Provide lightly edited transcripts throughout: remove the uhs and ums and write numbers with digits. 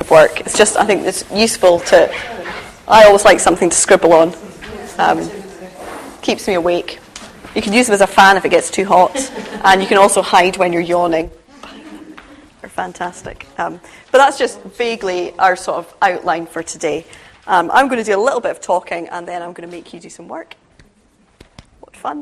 of work. It's just, I think it's useful to, I always like something to scribble on. Keeps me awake. You can use them as a fan if it gets too hot, and you can also hide when you're yawning. They're fantastic. But that's just vaguely our sort of outline for today. I'm going to do a little bit of talking, and then I'm going to make you do some work. What fun.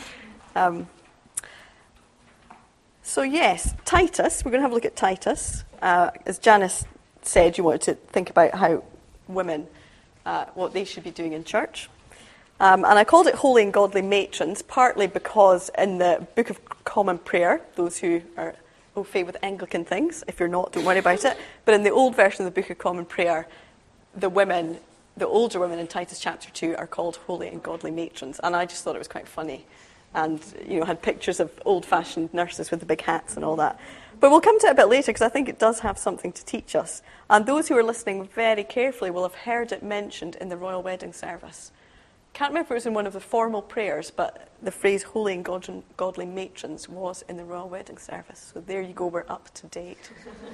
So yes, Titus, we're going to have a look at Titus. As Janice said, you wanted to think about how women, what they should be doing in church. And I called it Holy and Godly Matrons, partly because in the Book of Common Prayer, those who are au fait with Anglican things, if you're not, don't worry about it, but in the old version of the Book of Common Prayer, the women, the older women in Titus chapter 2 are called Holy and Godly Matrons, and I just thought it was quite funny, and had pictures of old-fashioned nurses with the big hats and all that. But we'll come to it a bit later, because I think it does have something to teach us, and those who are listening very carefully will have heard it mentioned in the royal wedding service. Can't remember if it was in one of the formal prayers, but the phrase Holy and Godly Matrons was in the royal wedding service. So there you go, we're up to date.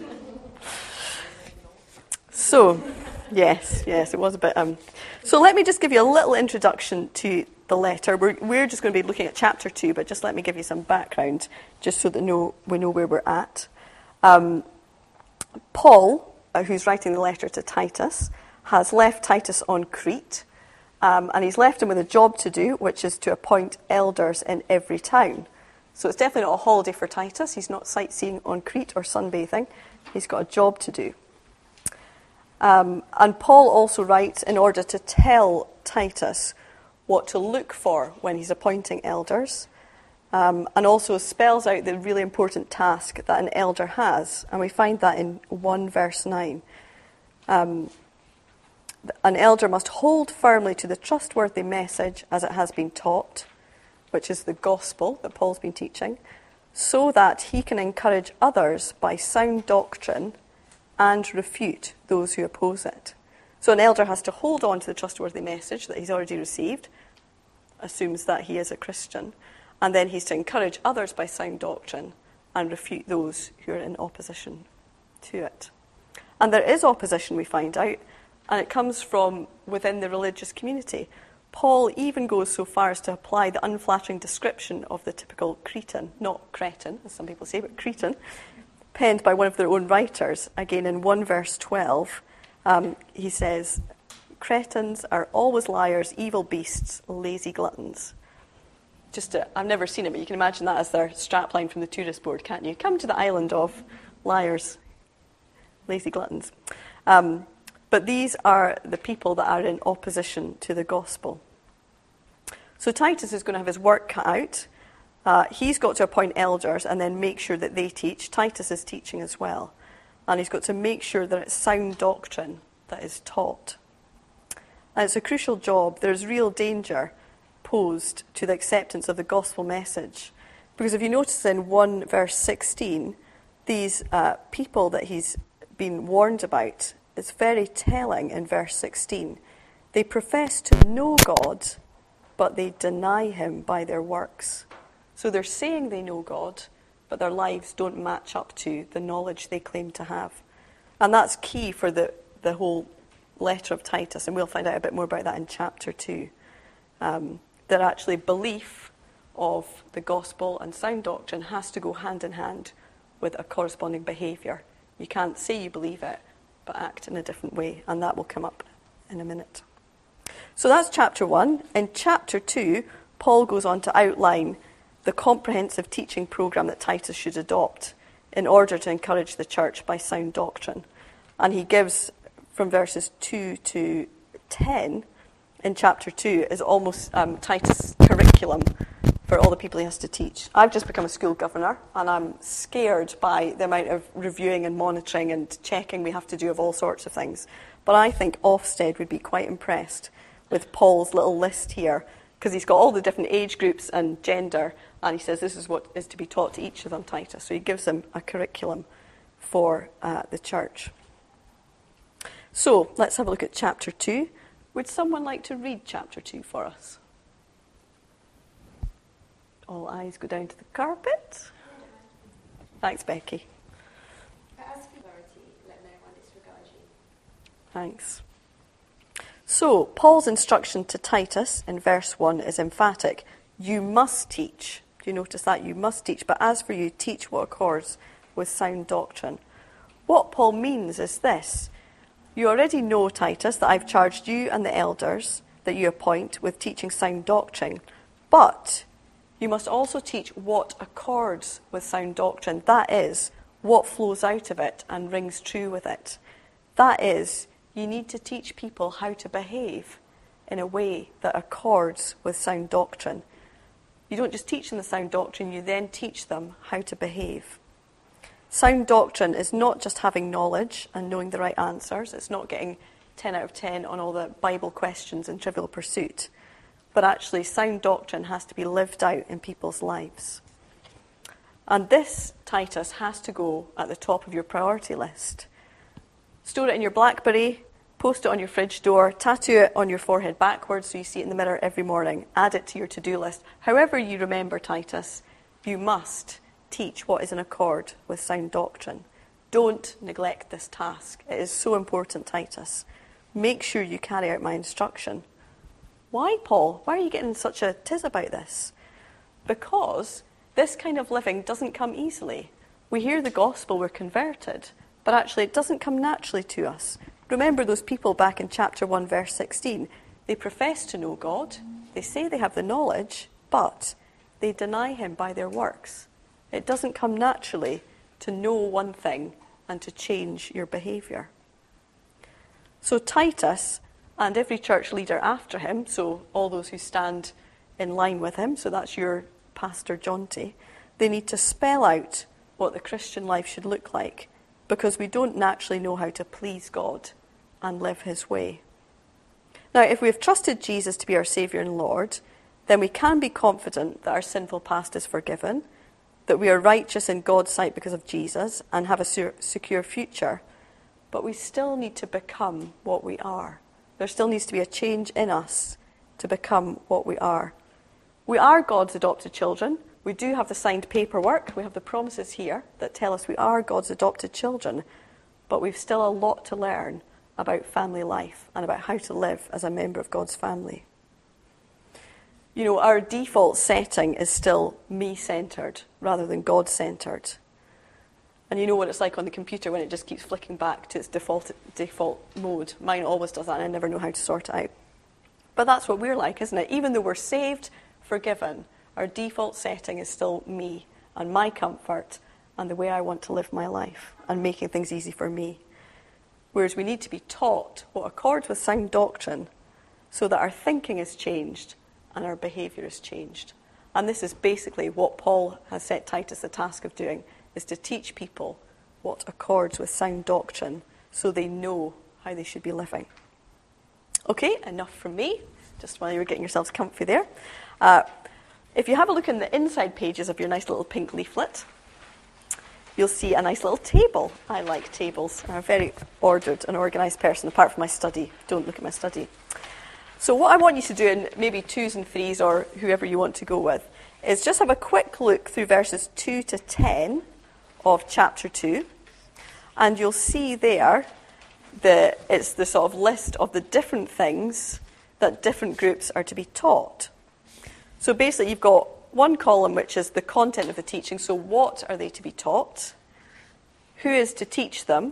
So, yes, it was a bit... So let me just give you a little introduction to the letter. We're just going to be looking at chapter 2, but just let me give you some background, just so that we know where we're at. Paul, who's writing the letter to Titus, has left Titus on Crete, and he's left him with a job to do, which is to appoint elders in every town. So it's definitely not a holiday for Titus. He's not sightseeing on Crete or sunbathing. He's got a job to do. And Paul also writes in order to tell Titus what to look for when he's appointing elders, and also spells out the really important task that an elder has. And we find that in 1 verse 9. An elder must hold firmly to the trustworthy message as it has been taught, which is the gospel that Paul's been teaching, so that he can encourage others by sound doctrine and refute those who oppose it. So an elder has to hold on to the trustworthy message that he's already received, assumes that he is a Christian, and then he's to encourage others by sound doctrine and refute those who are in opposition to it. And there is opposition, we find out, and it comes from within the religious community. Paul even goes so far as to apply the unflattering description of the typical Cretan, not Cretan, as some people say, but Cretan, penned by one of their own writers. Again, in 1 verse 12, he says, Cretans are always liars, evil beasts, lazy gluttons. I've never seen it, but you can imagine that as their strapline from the tourist board, can't you? Come to the island of liars, lazy gluttons. But these are the people that are in opposition to the gospel. So Titus is going to have his work cut out. He's got to appoint elders and then make sure that they teach. Titus is teaching as well. And he's got to make sure that it's sound doctrine that is taught. And it's a crucial job. There's real danger posed to the acceptance of the gospel message. Because if you notice in 1 verse 16, these people that he's been warned about, it's very telling in verse 16. They profess to know God, but they deny him by their works. So they're saying they know God, but their lives don't match up to the knowledge they claim to have. And that's key for the whole letter of Titus, and we'll find out a bit more about that in chapter 2. That actually belief of the gospel and sound doctrine has to go hand in hand with a corresponding behaviour. You can't say you believe it, but act in a different way, and that will come up in a minute. So that's chapter 1. In chapter 2, Paul goes on to outline the comprehensive teaching programme that Titus should adopt in order to encourage the church by sound doctrine. And he gives, from verses 2 to 10 in chapter 2, is almost Titus' curriculum for all the people he has to teach. I've just become a school governor, and I'm scared by the amount of reviewing and monitoring and checking we have to do of all sorts of things. But I think Ofsted would be quite impressed with Paul's little list here, because he's got all the different age groups and gender, and he says this is what is to be taught to each of them, Titus. So he gives them a curriculum for the church. So let's have a look at chapter 2. Would someone like to read chapter 2 for us? All eyes go down to the carpet. Thanks, Becky. As for authority, let no one disregard you. Thanks. So, Paul's instruction to Titus in verse 1 is emphatic. You must teach. Do you notice that? You must teach. But as for you, teach what accords with sound doctrine. What Paul means is this. You already know, Titus, that I've charged you and the elders that you appoint with teaching sound doctrine. But you must also teach what accords with sound doctrine. That is, what flows out of it and rings true with it. That is, you need to teach people how to behave in a way that accords with sound doctrine. You don't just teach them the sound doctrine, you then teach them how to behave. Sound doctrine is not just having knowledge and knowing the right answers. It's not getting 10 out of 10 on all the Bible questions in Trivial Pursuit. But actually, sound doctrine has to be lived out in people's lives. And this, Titus, has to go at the top of your priority list. Store it in your BlackBerry, post it on your fridge door, tattoo it on your forehead backwards so you see it in the mirror every morning. Add it to your to-do list. However you remember, Titus, you must teach what is in accord with sound doctrine. Don't neglect this task. It is so important, Titus. Make sure you carry out my instruction. Why, Paul? Why are you getting such a tiz about this? Because this kind of living doesn't come easily. We hear the gospel, we're converted, but actually it doesn't come naturally to us. Remember those people back in chapter 1, verse 16. They profess to know God, they say they have the knowledge, but they deny him by their works. It doesn't come naturally to know one thing and to change your behaviour. So Titus and every church leader after him, so all those who stand in line with him, so that's your Pastor Jonty, they need to spell out what the Christian life should look like, because we don't naturally know how to please God and live his way. Now, if we have trusted Jesus to be our Saviour and Lord, then we can be confident that our sinful past is forgiven, that we are righteous in God's sight because of Jesus and have a secure future. But we still need to become what we are. There still needs to be a change in us to become what we are. We are God's adopted children. We do have the signed paperwork. We have the promises here that tell us we are God's adopted children. But we've still a lot to learn about family life and about how to live as a member of God's family. You know, our default setting is still me-centred rather than God-centred. And you know what it's like on the computer when it just keeps flicking back to its default mode. Mine always does that and I never know how to sort it out. But that's what we're like, isn't it? Even though we're saved, forgiven, our default setting is still me and my comfort and the way I want to live my life and making things easy for me. Whereas we need to be taught what accords with sound doctrine so that our thinking is changed and our behaviour is changed. And this is basically what Paul has set Titus the task of doing, is to teach people what accords with sound doctrine so they know how they should be living. Okay, enough from me, just while you were getting yourselves comfy there. If you have a look in the inside pages of your nice little pink leaflet, you'll see a nice little table. I like tables. I'm a very ordered and organised person, apart from my study. Don't look at my study. So what I want you to do, in maybe 2s and 3s or whoever you want to go with, is just have a quick look through verses 2 to 10 of chapter 2. And you'll see there it's the sort of list of the different things that different groups are to be taught. So basically you've got one column which is the content of the teaching. So what are they to be taught? Who is to teach them?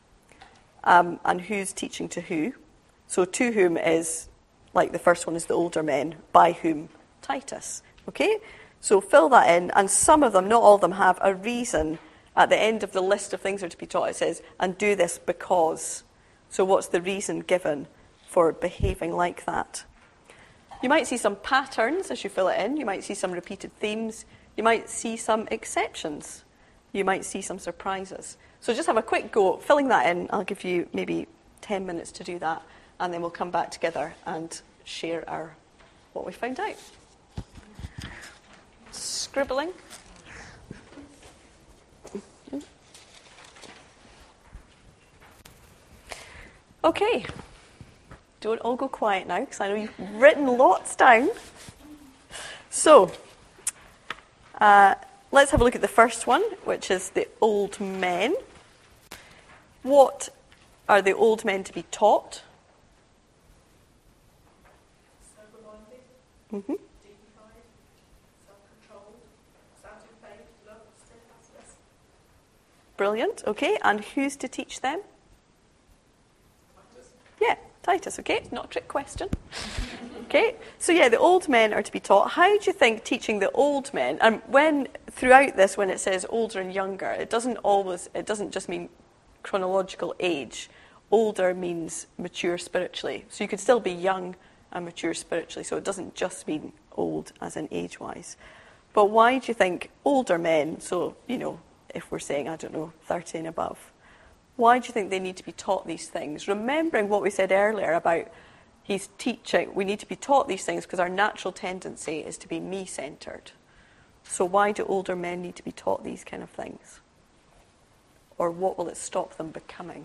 And who's teaching to who? So to whom is, like the first one is the older men, by whom? Titus. Okay? So fill that in, and some of them, not all of them, have a reason. At the end of the list of things that are to be taught, it says, and do this because. So what's the reason given for behaving like that? You might see some patterns as you fill it in. You might see some repeated themes. You might see some exceptions. You might see some surprises. So just have a quick go filling that in. I'll give you maybe 10 minutes to do that, and then we'll come back together and share what we found out. Scribbling. Okay. Don't all go quiet now, because I know you've written lots down. So, let's have a look at the first one, which is the old men. What Are the old men to be taught? Sober-minded, Mm-hmm. dignified, self-controlled, sound-in-faith, love, steadfastness. Brilliant. Okay, and who's to teach them? Titus. Yeah, Titus. Okay, not a trick question. Okay, so yeah, the old men are to be taught. How do you think teaching the old men, and when throughout this, when it says older and younger, it doesn't just mean chronological age. Older means mature spiritually. So you could still be young and mature spiritually. So it doesn't just mean old as in age-wise. But why do you think older men, so, if we're saying, 30 and above, why do you think they need to be taught these things? Remembering what we said earlier about he's teaching, we need to be taught these things because our natural tendency is to be me-centred. So why do older men need to be taught these kind of things? Or what will it stop them becoming?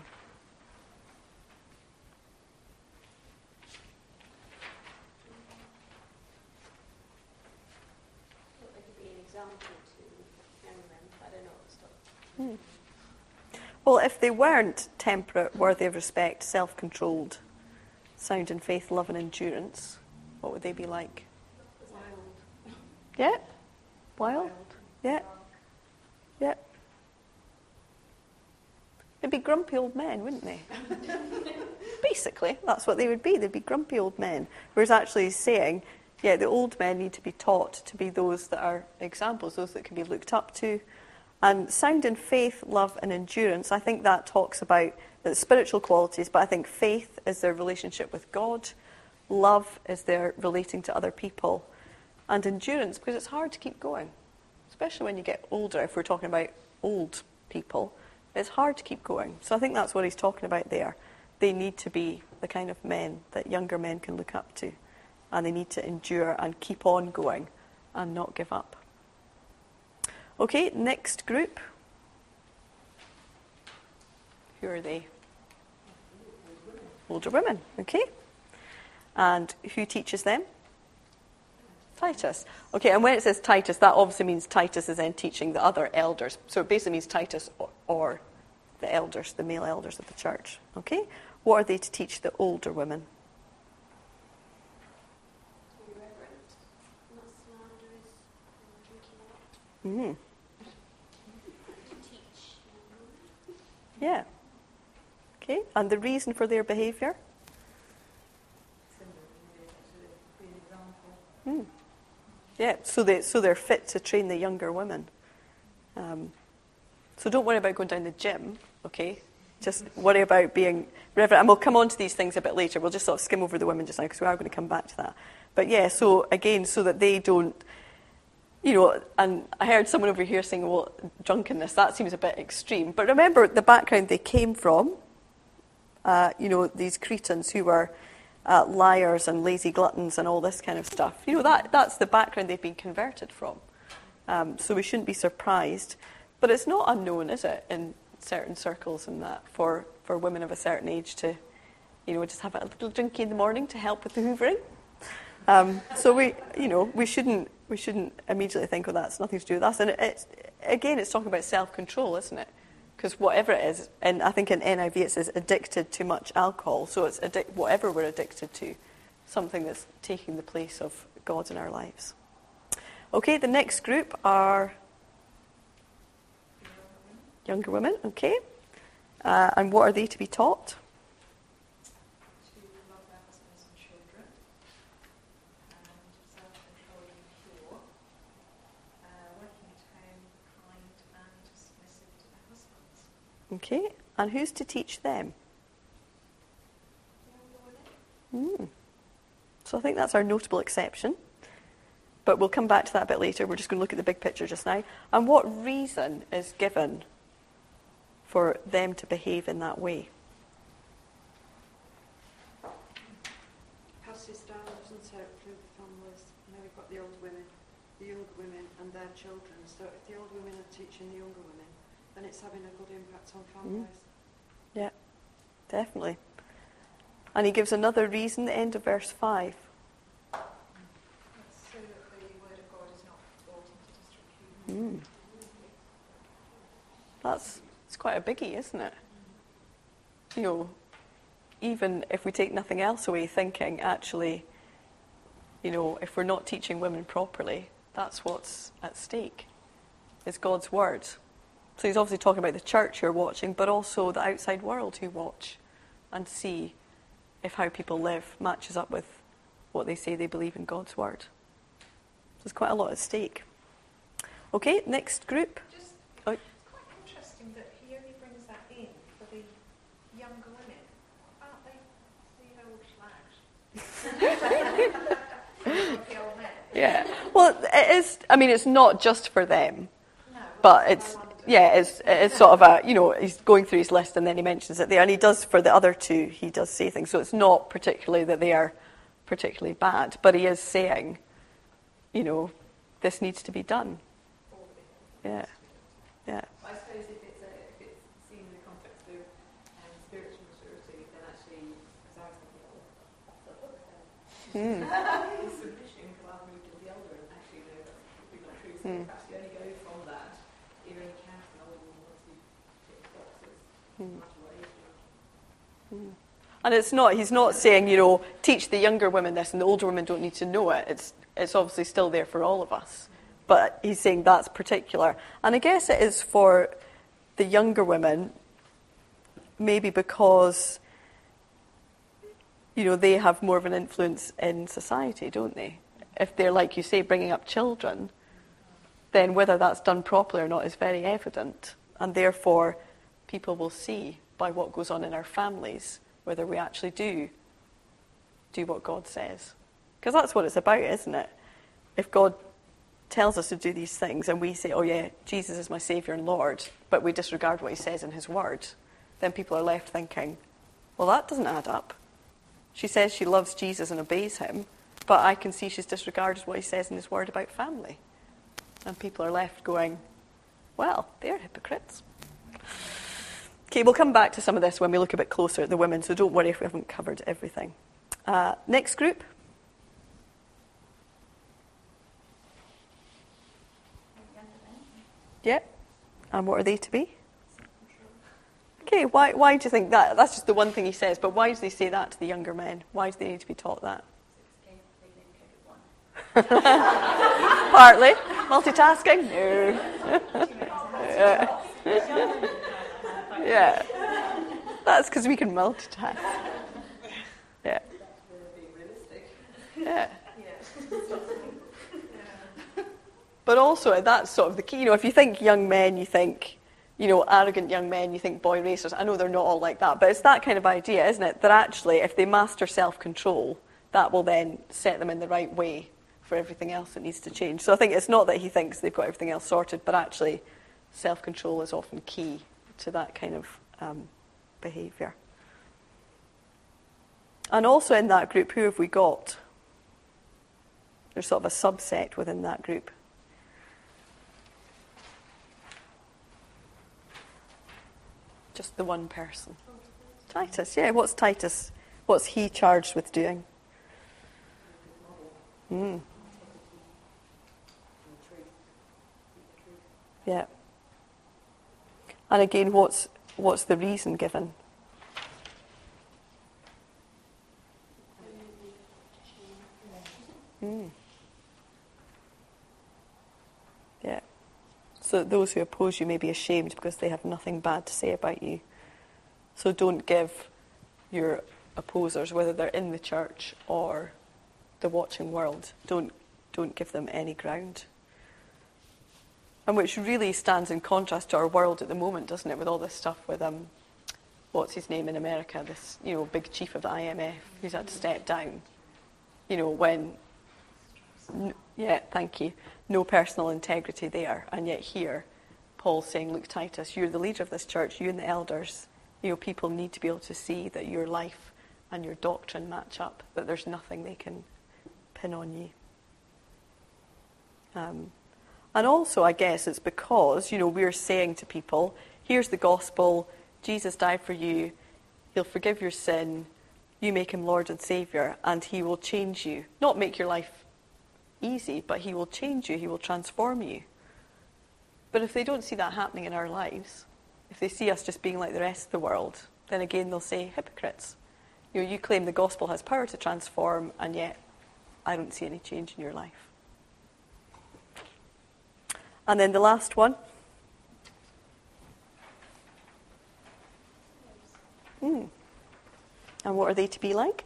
Well, they could be an example to young men. I don't know what to stop. Well, if they weren't temperate, worthy of respect, self-controlled, sound in faith, love and endurance, what would they be like? Wild. Yeah? Wild? Yeah? Yeah? They'd be grumpy old men, wouldn't they? Basically, that's what they would be. They'd be grumpy old men. Whereas actually he's saying, yeah, the old men need to be taught to be those that are examples, those that can be looked up to. And sound in faith, love and endurance, I think that talks about the spiritual qualities, but I think faith is their relationship with God, love is their relating to other people, and endurance, because it's hard to keep going, especially when you get older. If we're talking about old people, it's hard to keep going. So I think that's what he's talking about there. They need to be the kind of men that younger men can look up to, and they need to endure and keep on going and not give up. Okay, next group. Who are they? Older women, okay. And who teaches them? Titus. Okay, and when it says Titus, that obviously means Titus is then teaching the other elders. So it basically means Titus or the elders, the male elders of the church. Okay? What are they to teach the older women? To be reverent, not slanderers, and drinking wine. To teach. Yeah. Okay, and the reason for their behaviour? Yeah, so they're fit to train the younger women. So don't worry about going down the gym, okay? Just worry about being reverent. And we'll come on to these things a bit later. We'll just sort of skim over the women just now because we are going to come back to that. But yeah, so again, so that they don't, and I heard someone over here saying, well, drunkenness, that seems a bit extreme. But remember the background they came from, these Cretans who were liars and lazy gluttons and all this kind of stuff. That's the background they've been converted from. So we shouldn't be surprised. But it's not unknown, is it, in certain circles and that, for women of a certain age to, just have a little drinky in the morning to help with the hoovering. So we shouldn't immediately think, that's nothing to do with us. And it's talking about self-control, isn't it? Because whatever it is, and I think in NIV it says addicted to much alcohol, so it's whatever we're addicted to, something that's taking the place of God in our lives. Okay, the next group are younger women, okay. And what are they to be taught? To love their husbands and children, and self-controlled and pure, working at home, kind and submissive to their husbands. Okay, and who's to teach them? So I think that's our notable exception. But we'll come back to that a bit later. We're just going to look at the big picture just now. And what reason is given for them to behave in that way? Passes down, doesn't it, through the families. We've got the younger women and their children. So if the older women are teaching the younger women, then it's having a good impact on families. Yeah, definitely. And he gives another reason, the end of verse 5. So that the word of God is not brought into disrepute. It's quite a biggie, isn't it? even if we take nothing else away, thinking actually, if we're not teaching women properly, that's what's at stake, is God's word. So he's obviously talking about the church who are watching, but also the outside world who watch and see if how people live matches up with what they say they believe in God's word. So there's quite a lot at stake. Okay, next group. Just, Oh. it's quite interesting that he only brings that in for the younger women. Aren't they the old men? Yeah. Well, it is. I mean, it's not just for them, No, but it's sort of he's going through his list and then he mentions it there, and he does for the other two. He does say things, so it's not particularly that they are particularly bad, but he is saying, this needs to be done. Yeah. Yeah. I suppose if it's seen in the context of spiritual maturity, then actually, as I was thinking, submission could move to the elder, and actually, that's probably not true. So if actually only go from that, you're only counting on once you tick the boxes, no matter what age you are. And he's not saying, teach the younger women this and the older women don't need to know it. It's obviously still there for all of us. But he's saying that's particular. And I guess it is for the younger women, maybe because, they have more of an influence in society, don't they? If they're, like you say, bringing up children, then whether that's done properly or not is very evident. And therefore, people will see by what goes on in our families whether we actually do what God says. Because that's what it's about, isn't it? If God tells us to do these things and we say, oh yeah, Jesus is my Saviour and Lord, but we disregard what he says in his word, then people are left thinking, well, that doesn't add up. She says she loves Jesus and obeys him, but I can see she's disregarded what he says in his word about family. And people are left going, well, they're hypocrites. Okay, we'll come back to some of this when we look a bit closer at the women, so don't worry if we haven't covered everything. Next group. Yep. And what are they to be? Okay, why do you think that? That's just the one thing he says, but why does he say that to the younger men? Why do they need to be taught that? Partly. Multitasking? No. Yeah. That's because we can multitask. Yeah. Yeah. But also, that's sort of the key. If you think young men, you think, arrogant young men, you think boy racers. I know they're not all like that, but it's that kind of idea, isn't it? That actually, if they master self-control, that will then set them in the right way for everything else that needs to change. So I think it's not that he thinks they've got everything else sorted, but actually, self-control is often key to that kind of behaviour. And also in that group, who have we got? There's sort of a subset within that group. Just the one person. Titus, yeah. What's Titus? What's he charged with doing? Yeah. And again, what's the reason given? Yeah. So that those who oppose you may be ashamed because they have nothing bad to say about you. So don't give your opposers, whether they're in the church or the watching world, don't give them any ground. And which really stands in contrast to our world at the moment, doesn't it, with all this stuff with, what's his name in America, this, big chief of the IMF who's had to step down, when, thank you, no personal integrity there. And yet here, Paul's saying, look, Titus, you're the leader of this church, you and the elders, people need to be able to see that your life and your doctrine match up, that there's nothing they can pin on you. And also, I guess, it's because, we're saying to people, here's the gospel, Jesus died for you, he'll forgive your sin, you make him Lord and Saviour, and he will change you. Not make your life easy, but he will change you, he will transform you. But if they don't see that happening in our lives, if they see us just being like the rest of the world, then again they'll say, hypocrites. You claim the gospel has power to transform, and yet I don't see any change in your life. And then the last one. And what are they to be like?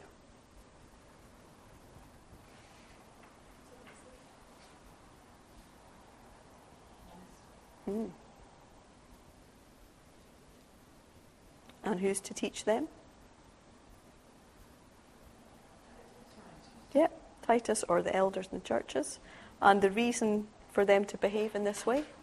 And who's to teach them? Yeah, Titus or the elders in the churches. And the reason for them to behave in this way?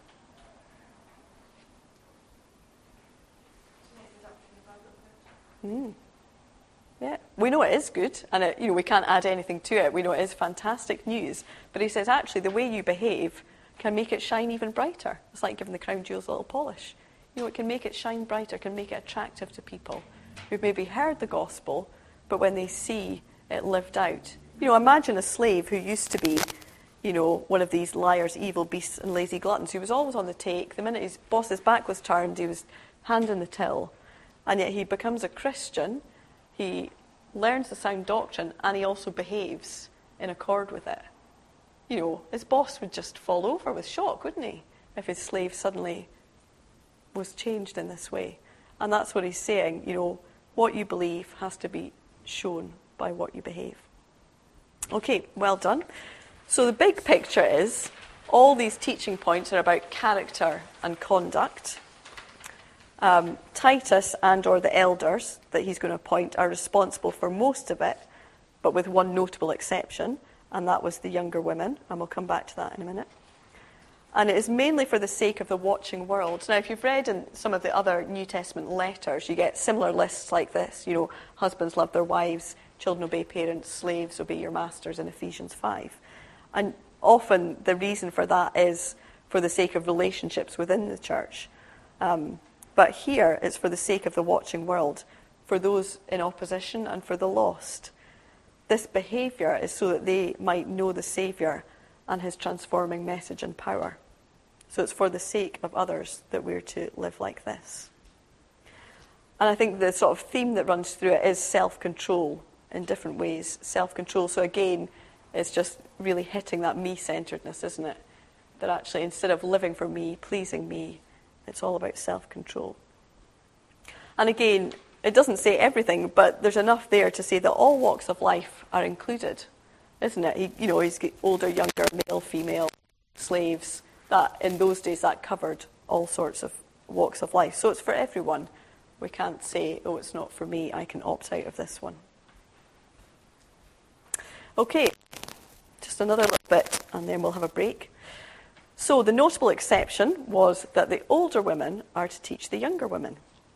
Yeah, we know it is good, and we can't add anything to it. We know it is fantastic news. But he says, actually, the way you behave can make it shine even brighter. It's like giving the crown jewels a little polish. It can make it shine brighter, can make it attractive to people who've maybe heard the gospel, but when they see it lived out. Imagine a slave who used to be, one of these liars, evil beasts, and lazy gluttons, who was always on the take. The minute his boss's back was turned, he was handing the till. And yet he becomes a Christian, he learns the sound doctrine, and he also behaves in accord with it. His boss would just fall over with shock, wouldn't he, if his slave suddenly was changed in this way. And that's what he's saying, what you believe has to be shown by what you behave. Okay, well done. So the big picture is, all these teaching points are about character and conduct. Titus and or the elders that he's going to appoint are responsible for most of it, but with one notable exception, and that was the younger women, and we'll come back to that in a minute. And it is mainly for the sake of the watching world. Now, if you've read in some of the other New Testament letters, you get similar lists like this. Husbands love their wives, children obey parents, slaves obey your masters in Ephesians 5. And often the reason for that is for the sake of relationships within the church. But here it's for the sake of the watching world, for those in opposition and for the lost. This behaviour is so that they might know the Saviour and his transforming message and power. So it's for the sake of others that we're to live like this. And I think the sort of theme that runs through it is self-control in different ways. Self-control. So again, it's just really hitting that me-centeredness, isn't it? That actually, instead of living for me, pleasing me, it's all about self-control. And again, it doesn't say everything, but there's enough there to say that all walks of life are included, isn't it? He's older, younger, male, female, slaves. That in those days, that covered all sorts of walks of life. So it's for everyone. We can't say, oh, it's not for me, I can opt out of this one. Okay, just another little bit, and then we'll have a break. So the notable exception was that the older women are to teach the younger women.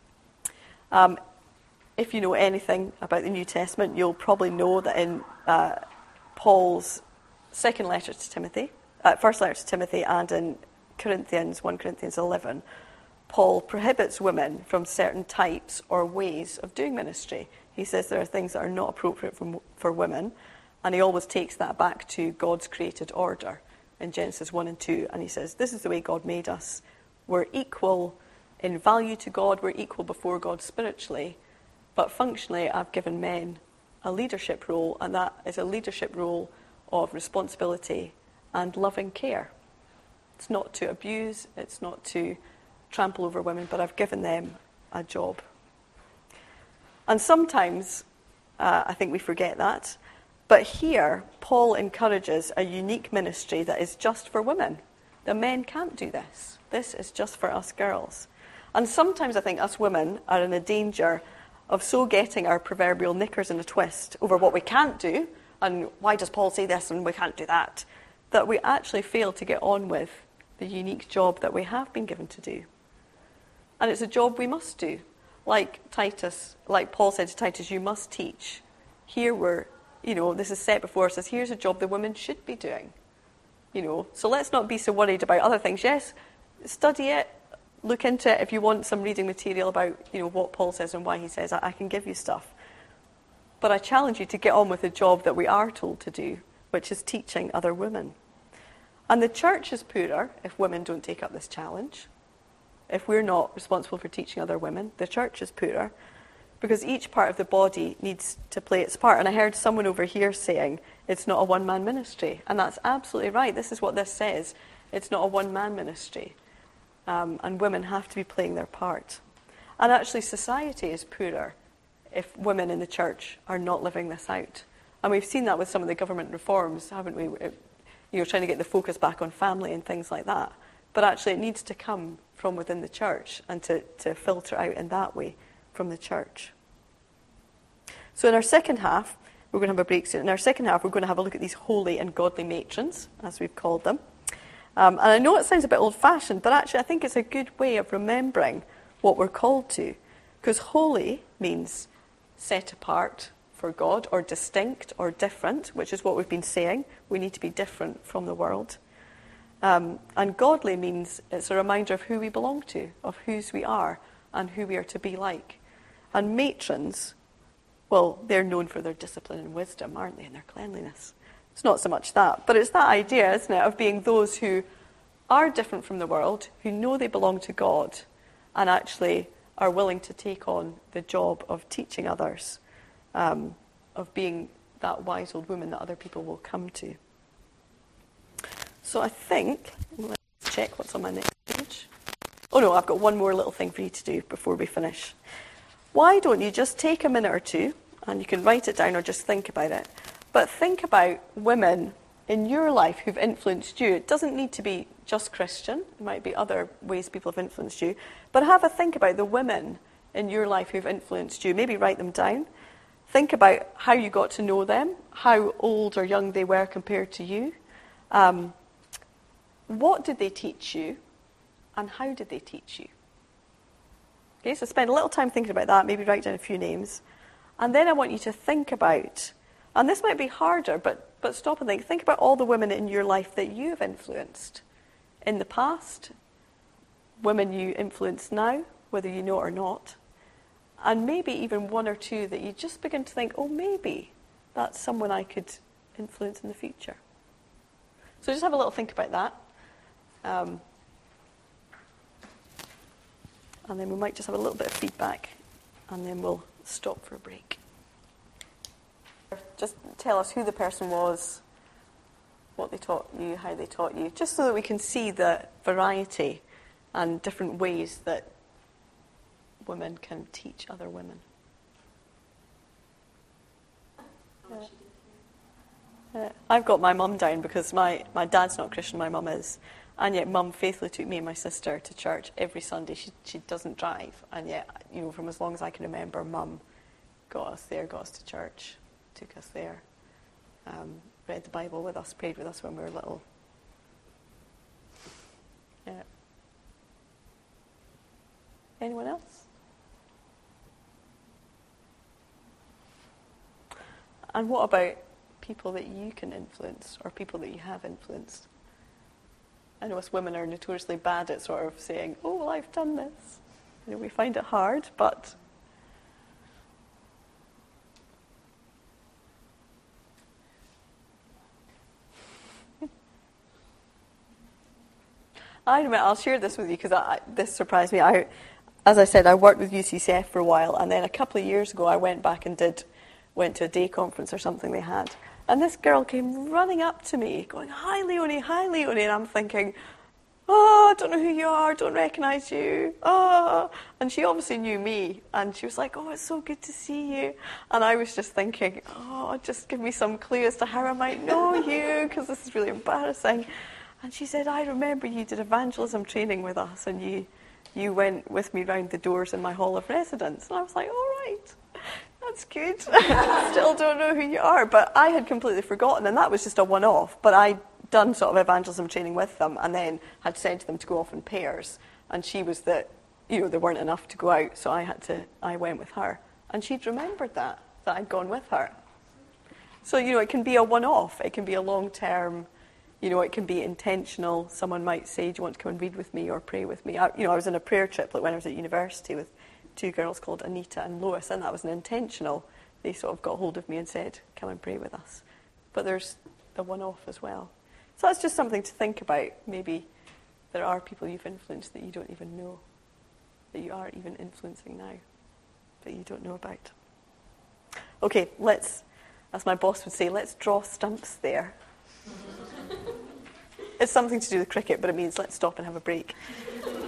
If you know anything about the New Testament, you'll probably know that in Paul's first letter to Timothy, and in 1 Corinthians 11, Paul prohibits women from certain types or ways of doing ministry. He says there are things that are not appropriate for women, and he always takes that back to God's created order in Genesis 1 and 2, and he says, this is the way God made us. We're equal in value to God, we're equal before God spiritually, but functionally I've given men a leadership role, and that is a leadership role of responsibility and loving care. It's not to abuse, it's not to trample over women, but I've given them a job. And sometimes I think we forget that, but here Paul encourages a unique ministry that is just for women. The men can't do this. This is just for us girls. And sometimes I think us women are in a danger of so getting our proverbial knickers in a twist over what we can't do, and why does Paul say this and we can't do that, that we actually fail to get on with the unique job that we have been given to do. And it's a job we must do. Like Paul said to Titus, you must teach. Here this is set before us as here's a job the women should be doing. So let's not be so worried about other things. Yes, study it, look into it. If you want some reading material about, what Paul says and why he says, I can give you stuff. But I challenge you to get on with the job that we are told to do, which is teaching other women. And the church is poorer if women don't take up this challenge. If we're not responsible for teaching other women, the church is poorer. because each part of the body needs to play its part. And I heard someone over here saying it's not a one-man ministry, and that's absolutely right. This is what this says. It's not a one-man ministry, and women have to be playing their part. And actually society is poorer if women in the church are not living this out. And we've seen that with some of the government reforms, haven't we? Trying to get the focus back on family and things like that. But actually it needs to come from within the church and to filter out in that way from the church. So in our second half, we're going to have a break soon. In our second half, we're going to have a look at these holy and godly matrons, as we've called them. And I know it sounds a bit old-fashioned, but actually I think it's a good way of remembering what we're called to. Because holy means set apart for God, or distinct, or different, which is what we've been saying. We need to be different from the world. And godly means it's a reminder of who we belong to, of whose we are, and who we are to be like. And matrons, well, they're known for their discipline and wisdom, aren't they, and their cleanliness. It's not so much that, but it's that idea, isn't it, of being those who are different from the world, who know they belong to God, and actually are willing to take on the job of teaching others, of being that wise old woman that other people will come to. So I think, let's check what's on my next page. Oh no, I've got one more little thing for you to do before we finish. Why don't you just take a minute or two, and you can write it down or just think about it, but think about women in your life who've influenced you. It doesn't need to be just Christian. It might be other ways people have influenced you. But have a think about the women in your life who've influenced you. Maybe write them down. Think about how you got to know them, how old or young they were compared to you. What did they teach you, and how did they teach you? Okay, so spend a little time thinking about that, maybe write down a few names. And then I want you to think about, and this might be harder, but stop and think about all the women in your life that you've influenced in the past, women you influence now, whether you know it or not, and maybe even one or two that you just begin to think, oh, maybe that's someone I could influence in the future. So just have a little think about that. And then we might just have a little bit of feedback, and then we'll stop for a break. Just tell us who the person was, what they taught you, how they taught you, just so that we can see the variety and different ways that women can teach other women. I've got my mum down because my dad's not Christian, my mum is. And yet mum faithfully took me and my sister to church every Sunday. She doesn't drive. And yet, from as long as I can remember, mum got us there, got us to church, took us there, read the Bible with us, prayed with us when we were little. Yeah. Anyone else? And what about people that you can influence, or people that you have influenced? I know us women are notoriously bad at sort of saying, oh, well, I've done this. We find it hard, but I'll share this with you because this surprised me. As I said, I worked with UCCF for a while, and then a couple of years ago I went back and went to a day conference or something they had. And this girl came running up to me, going, hi, Leonie, and I'm thinking, oh, I don't know who you are, don't recognise you. Oh. And she obviously knew me, and she was like, oh, it's so good to see you. And I was just thinking, oh, just give me some clue as to how I might know you, because this is really embarrassing. And she said, I remember you did evangelism training with us, and you went with me round the doors in my hall of residence. And I was like, all right. That's good. Still don't know who you are. But I had completely forgotten, and that was just a one-off. But I'd done sort of evangelism training with them, and then had sent them to go off in pairs. And she was there weren't enough to go out, so I went with her. And she'd remembered that I'd gone with her. So, it can be a one-off. It can be a long-term, it can be intentional. Someone might say, do you want to come and read with me or pray with me? I was in a prayer triplet when I was at university with two girls called Anita and Lois, and that was an intentional. They sort of got hold of me and said, come and pray with us. But there's the one-off as well. So that's just something to think about. Maybe there are people you've influenced that you don't even know, that you are even influencing now. that you don't know about. Okay, let's, as my boss would say, let's draw stumps there. It's something to do with cricket, but it means let's stop and have a break.